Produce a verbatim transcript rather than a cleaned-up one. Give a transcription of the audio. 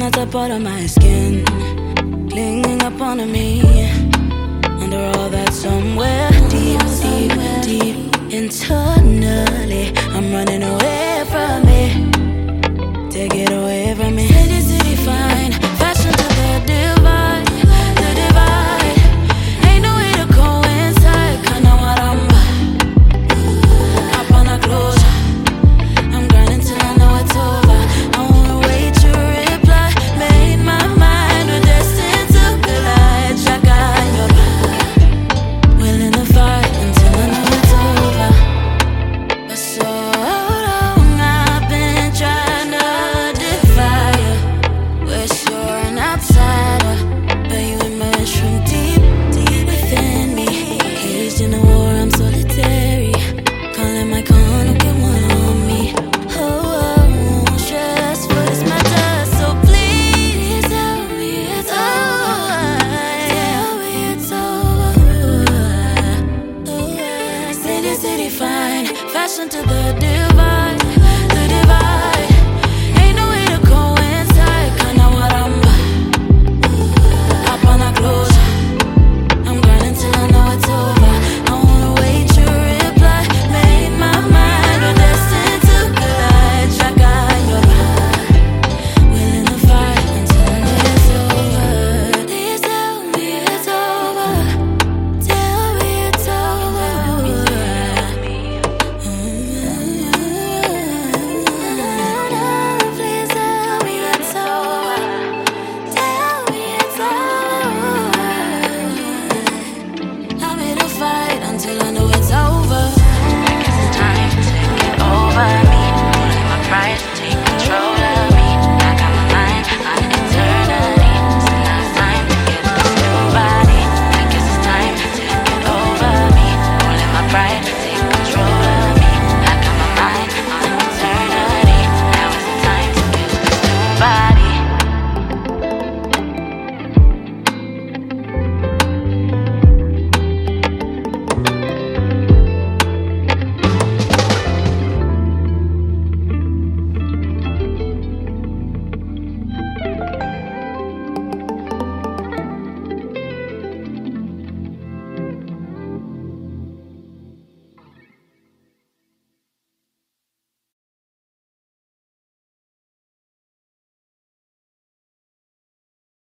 at a part of my skin, clinging upon me. Under all that, somewhere deep, deep, deep internally, I'm running away from it. Take it away from me. City, city, fine, fashion to the divide, the divide. Ain't no way to go inside, kinda what I'm up on a closure. I'm grinding till I know it's over. I won't wait to reply. Made my mind, we're destined to collide. Shaka, you're willing to fight until I know it's over. But so long I've been trying to defy you. Wish you're an outsider, but you emerge from deep, deep within me. Caged in a war, I'm solitary. Calling my con, who can one on me. Oh, oh, stress for this matter, so please tell me it's over. Tell me it's over. City, city, fine, fashion to the